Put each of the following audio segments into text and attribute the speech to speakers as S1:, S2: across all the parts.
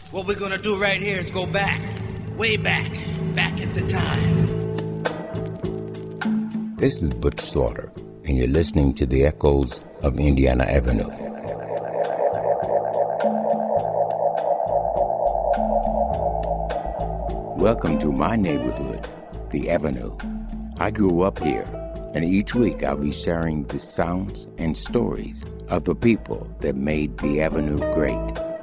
S1: What we're gonna do right here is go back, way back into time.
S2: This is Butch Slaughter, and you're listening to the echoes of Indiana Avenue. Welcome to my neighborhood, the Avenue. I grew up here, and each week I'll be sharing the sounds and stories of the people that made the Avenue great.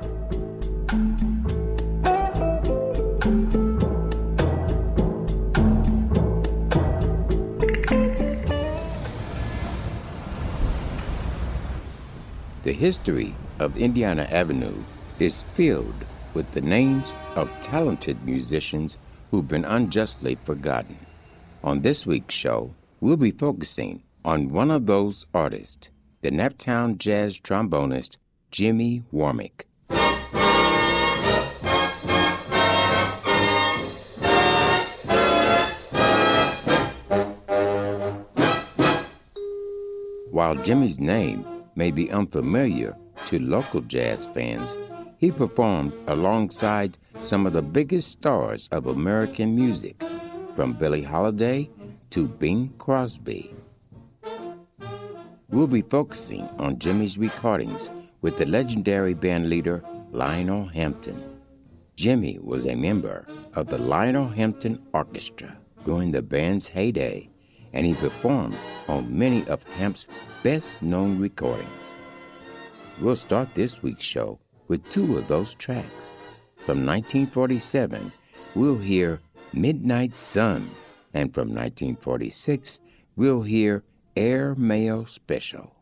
S2: The history of Indiana Avenue is filled with the names of talented musicians who've been unjustly forgotten. On this week's show, we'll be focusing on one of those artists, the Naptown jazz trombonist Jimmy Warmick. While Jimmy's name may be unfamiliar to local jazz fans, he performed alongside some of the biggest stars of American music, from Billie Holiday to Bing Crosby. We'll be focusing on Jimmy's recordings with the legendary bandleader Lionel Hampton. Jimmy was a member of the Lionel Hampton Orchestra during the band's heyday, and he performed on many of Hamp's best-known recordings. We'll start this week's show with two of those tracks. From 1947, we'll hear Midnight Sun, and from 1946, we'll hear Air Mail Special.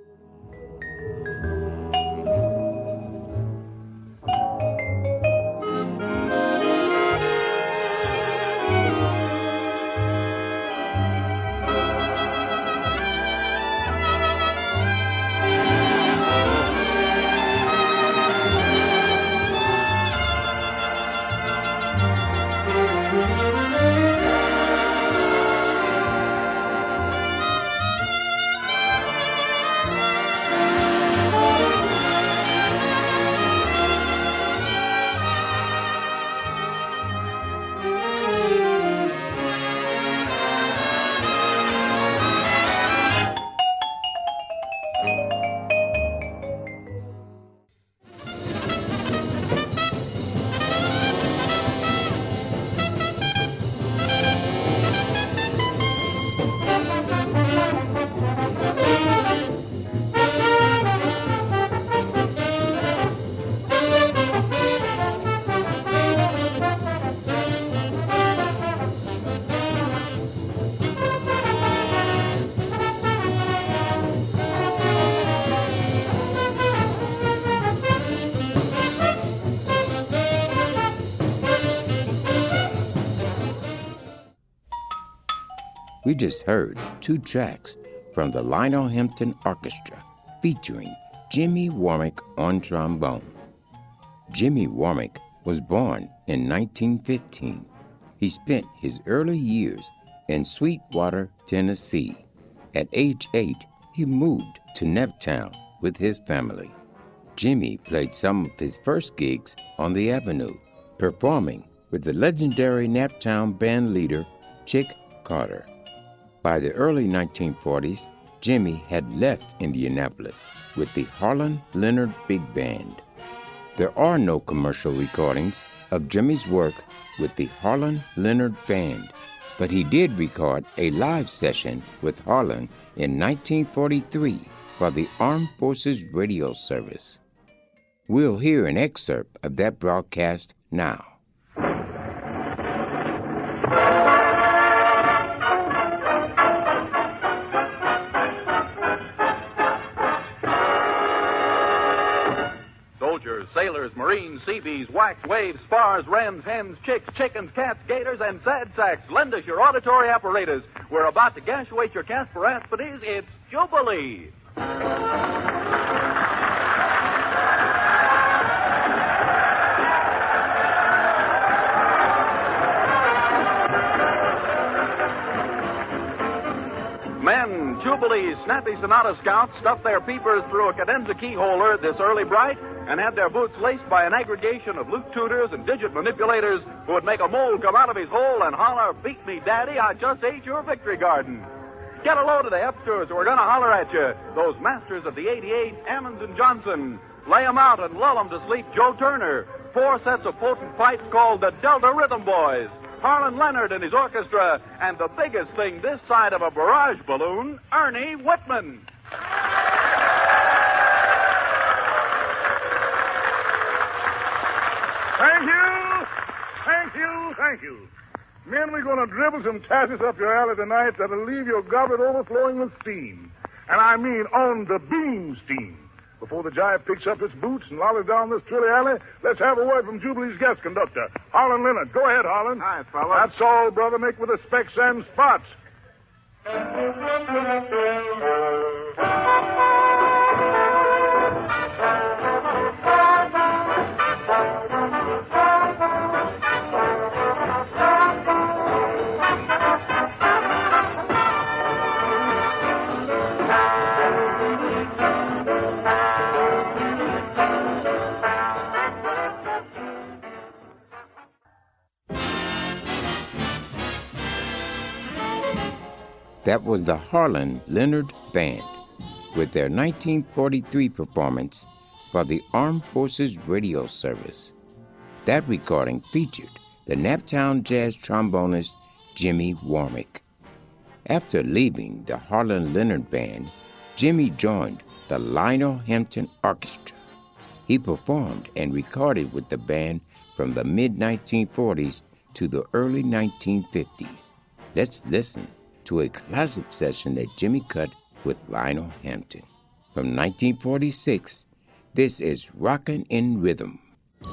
S2: We just heard two tracks from the Lionel Hampton Orchestra featuring Jimmy Warmick on trombone. Jimmy Warmick was born in 1915. He spent his early years in Sweetwater, Tennessee. At age 8, he moved to Naptown with his family. Jimmy played some of his first gigs on the Avenue, performing with the legendary Naptown band leader Chick Carter. By the early 1940s, Jimmy had left Indianapolis with the Harlan Leonard Big Band. There are no commercial recordings of Jimmy's work with the Harlan Leonard Band, but he did record a live session with Harlan in 1943 for the Armed Forces Radio Service. We'll hear an excerpt of that broadcast now.
S3: Sailors, Marines, Seabees, Wax, Waves, Spars, Wrens, Hens, Chicks, Chickens, Cats, Gators, and Sad Sacks. Lend us your auditory apparatus. We're about to gashuate your Casper Aspides. It's Jubilee. Men, Jubilee Snappy Sonata Scouts stuff their peepers through a cadenza keyholder this early bright and had their boots laced by an aggregation of loot tutors and digit manipulators who would make a mole come out of his hole and holler, "Beat me, Daddy, I just ate your victory garden." Get a load of the hepsters who are going to holler at you, those masters of the 88, Ammons and Johnson. Lay 'em out and lull 'em to sleep, Joe Turner. 4 sets of potent pipes called the Delta Rhythm Boys. Harlan Leonard and his orchestra, and the biggest thing this side of a barrage balloon, Ernie Whitman.
S4: Thank you. Thank you. Thank you. Men, we're going to dribble some tasses up your alley tonight that'll leave your goblet overflowing with steam. And I mean on the beam steam. Before the jive picks up its boots and lollies down this trilly alley, let's have a word from Jubilee's guest conductor, Harlan Leonard. Go ahead, Harlan.
S3: Hi, fella.
S4: That's all, brother. Make with the specks and spots.
S2: That was the Harlan Leonard Band with their 1943 performance for the Armed Forces Radio Service. That recording featured the Naptown Jazz trombonist Jimmy Warmick. After leaving the Harlan Leonard Band, Jimmy joined the Lionel Hampton Orchestra. He performed and recorded with the band from the mid-1940s to the early 1950s. Let's listen to a classic session that Jimmy cut with Lionel Hampton. From 1946, this is Rockin' in Rhythm.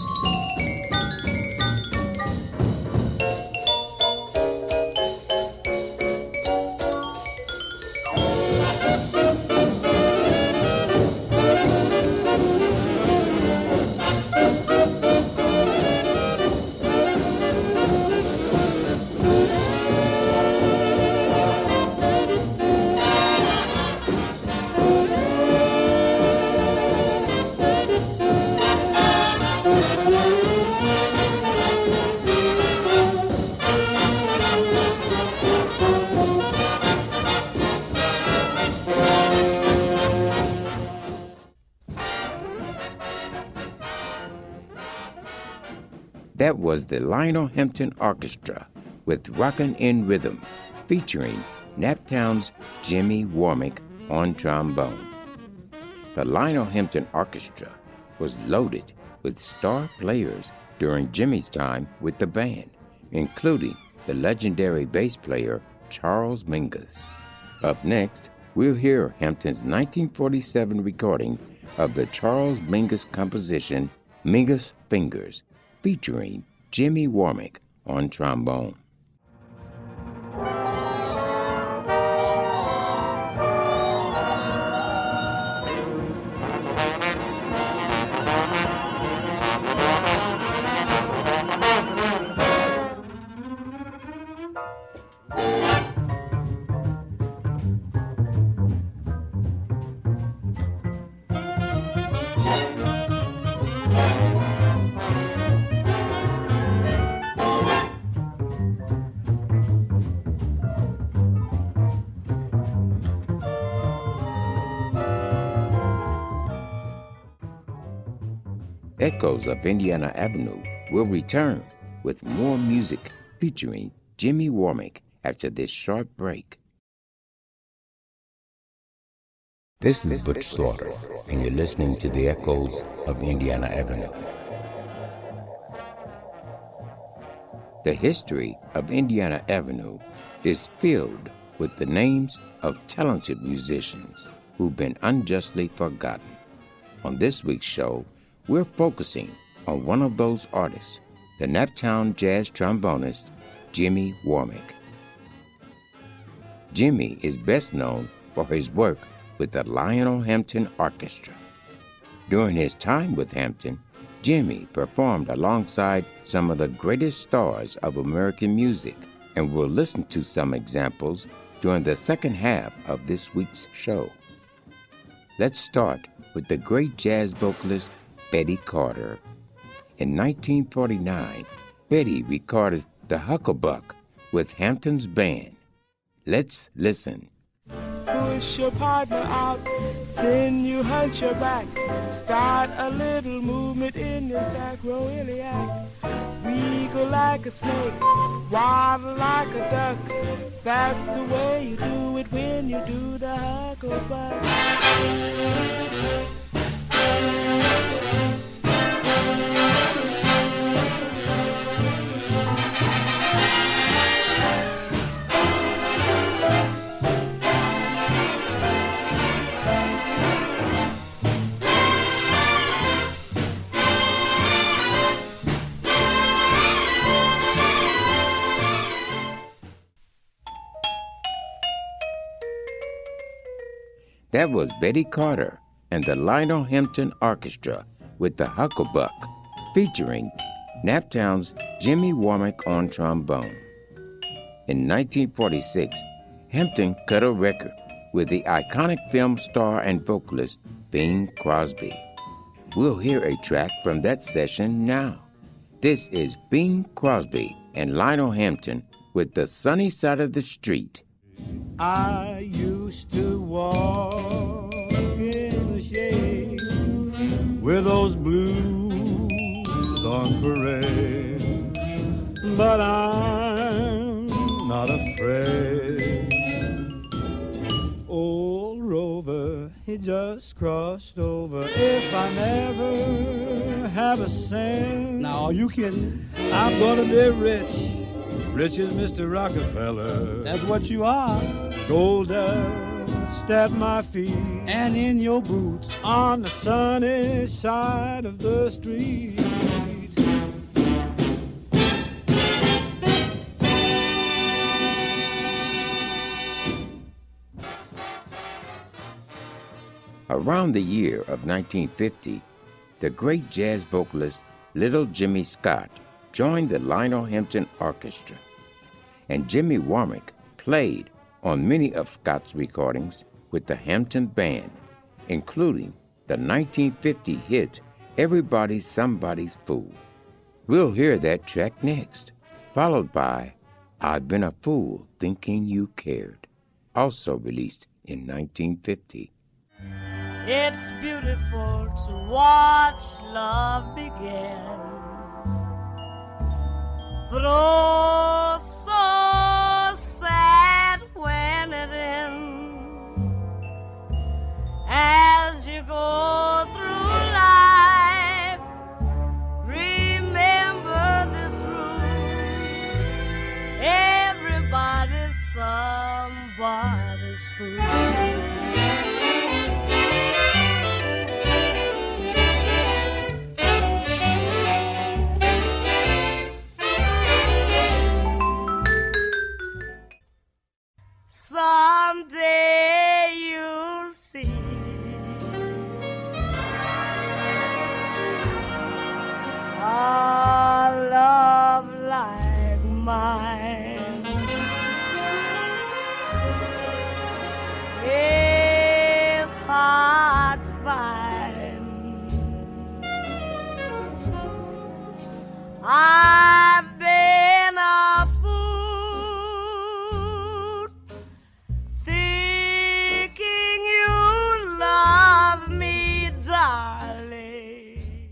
S2: That was the Lionel Hampton Orchestra with Rockin' in Rhythm, featuring Naptown's Jimmy Warmick on trombone. The Lionel Hampton Orchestra was loaded with star players during Jimmy's time with the band, including the legendary bass player Charles Mingus. Up next, we'll hear Hampton's 1947 recording of the Charles Mingus composition Mingus Fingers, featuring Jimmy Warmick on trombone. Echoes of Indiana Avenue will return with more music featuring Jimmy Warmick after this short break. This is Butch Slaughter, and you're listening to the Echoes of Indiana Avenue. The history of Indiana Avenue is filled with the names of talented musicians who've been unjustly forgotten. On this week's show, we're focusing on one of those artists, the Naptown jazz trombonist, Jimmy Warmick. Jimmy is best known for his work with the Lionel Hampton Orchestra. During his time with Hampton, Jimmy performed alongside some of the greatest stars of American music, and we'll listen to some examples during the second half of this week's show. Let's start with the great jazz vocalist Betty Carter. In 1949, Betty recorded The Hucklebuck with Hampton's band. Let's listen.
S5: Push your partner out, then you hunch your back. Start a little movement in your sacroiliac. Wiggle like a snake, waddle like a duck. That's the way you do it when you do the hucklebuck.
S2: That was Betty Carter and the Lionel Hampton Orchestra with the Hucklebuck, featuring Naptown's Jimmy Womack on trombone. In 1946, Hampton cut a record with the iconic film star and vocalist Bing Crosby. We'll hear a track from that session now. This is Bing Crosby and Lionel Hampton with The Sunny Side of the Street.
S6: I used to walk in the shade with those blues on parade, but I'm not afraid. Old Rover, he just crossed over. If I never have a cent, now are you kidding? I'm gonna be rich. Rich as Mr. Rockefeller. That's what you are. Gold dust at my feet and in your boots on the sunny side of the street.
S2: Around the year of 1950, the great jazz vocalist Little Jimmy Scott joined the Lionel Hampton Orchestra, and Jimmy Womack played on many of Scott's recordings with the Hampton Band, including the 1950 hit Everybody's Somebody's Fool. We'll hear that track next, followed by I've Been a Fool Thinking You Cared, also released in 1950.
S7: It's beautiful to watch love begin, but oh, so sad when it ends. As you go through life, remember this rule: everybody's somebody's fool. Someday you'll see a love like mine. It's hard to find. I've been a fool thinking you love me, darling.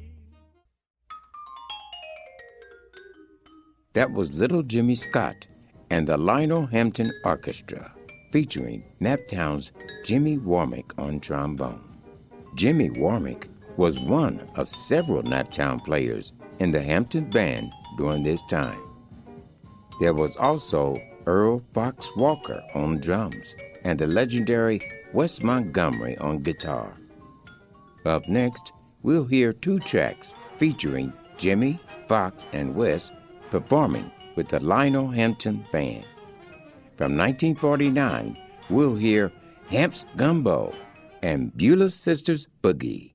S2: That was Little Jimmy Scott and the Lionel Hampton Orchestra, featuring Naptown's Jimmy Womack on trombone. Jimmy Womack was one of several Naptown players in the Hampton Band during this time. There was also Earl Fox Walker on drums and the legendary Wes Montgomery on guitar. Up next, we'll hear two tracks featuring Jimmy, Fox, and Wes performing with the Lionel Hampton Band. From 1949, we'll hear Hamp's Gumbo and Beulah's Sisters Boogie.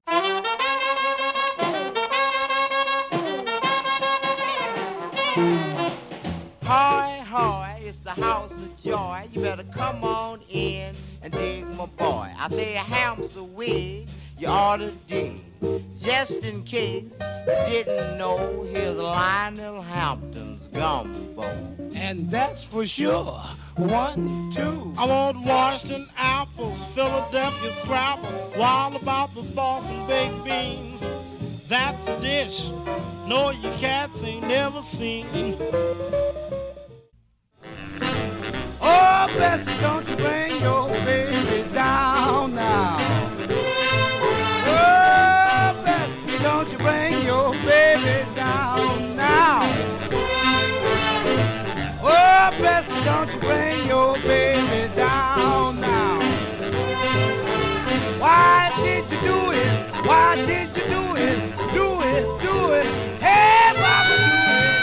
S8: Hoy, hoy, it's the house of joy. You better come on in and dig my boy. I say Hamp's a wig, you ought to dig. Just just in case you didn't know, here's Lionel Hampton's gumbo.
S5: And that's for sure. 1, 2.
S9: I want Washington apples, Philadelphia scrapple, Wallabottles, Boston baked beans. That's a dish no you cats ain't never seen.
S8: Oh, Bessie, don't you bring your baby down now. Oh, Bessie, don't you bring your baby down now. Oh, Bessie, don't you bring your baby down now. Why did you do it? Why did you do it? Do it, do it. Hey, Baba, do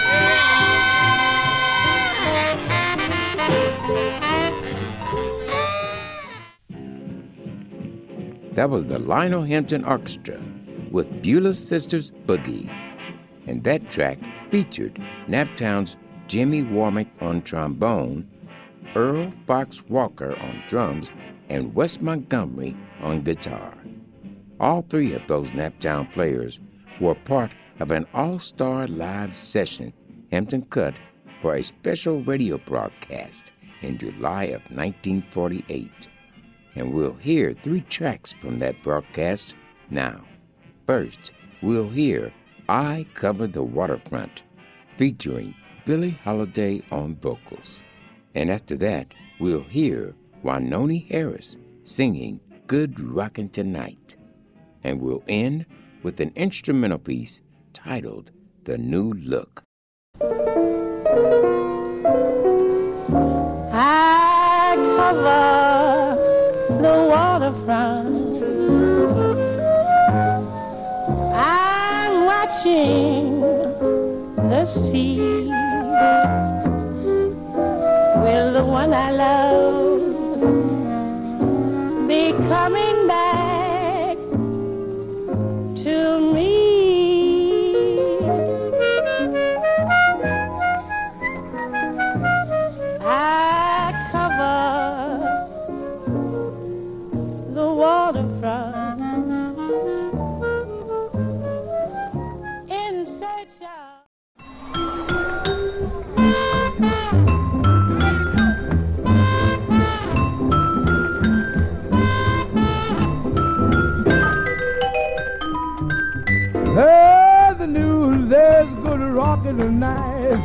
S2: it. That was the Lionel Hampton Orchestra with Beulah's Sisters Boogie. And that track featured Naptown's Jimmy Warmick on trombone, Earl Fox Walker on drums, and Wes Montgomery on guitar. All three of those Naptown players were part of an all-star live session Hampton cut for a special radio broadcast in July of 1948. And we'll hear 3 tracks from that broadcast now. First, we'll hear I Cover the Waterfront, featuring Billie Holiday on vocals. And after that, we'll hear Wynonie Harris singing Good Rockin' Tonight. And we'll end with an instrumental piece titled The New Look.
S10: I cover the waterfront. I'm watching the sea. Will the one I love be coming back to me? I cover the waterfront in search of.
S6: Heard the news, there's good rockin' tonight.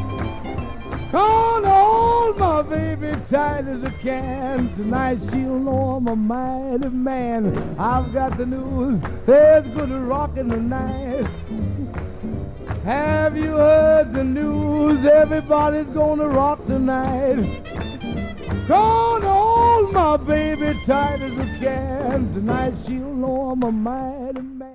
S6: Gonna hold my baby tight as I can. Tonight she'll know I'm a mighty man. I've got the news, there's good rockin' tonight. Have you heard the news? Everybody's gonna rock tonight. Gonna hold my baby tight as I can. Tonight she'll know I'm a mighty man.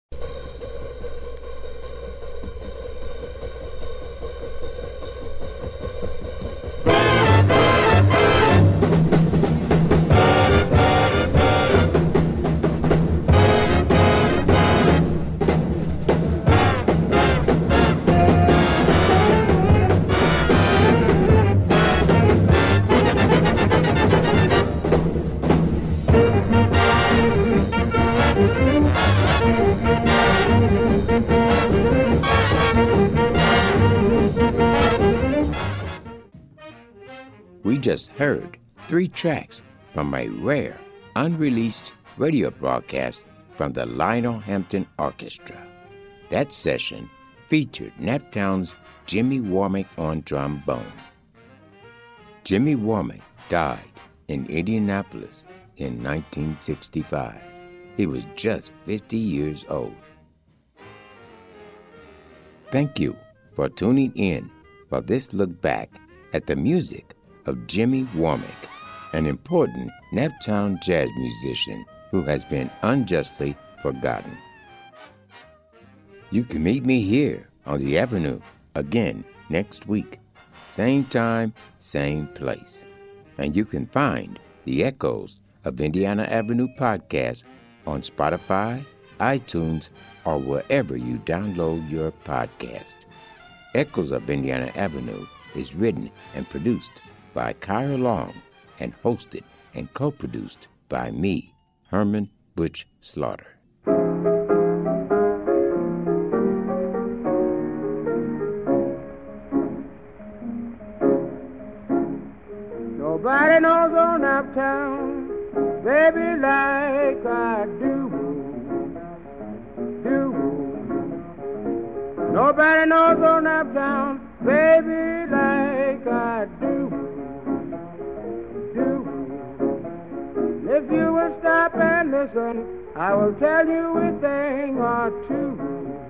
S2: We just heard 3 tracks from a rare, unreleased radio broadcast from the Lionel Hampton Orchestra. That session featured Naptown's Jimmy Warmick on trombone. Jimmy Warmick died in Indianapolis in 1965. He was just 50 years old. Thank you for tuning in for this look back at the music of Jimmy Warmick, an important Naptown jazz musician who has been unjustly forgotten. You can meet me here on the Avenue again next week. Same time, same place. And you can find the Echoes of Indiana Avenue podcast on Spotify, iTunes, or wherever you download your podcast. Echoes of Indiana Avenue is written and produced by Kyra Long and hosted and co-produced by me, Herman Butch Slaughter.
S11: knows on uptown, baby, like I do. Nobody knows on uptown, baby, like I do. If you will stop and listen, I will tell you a thing or two.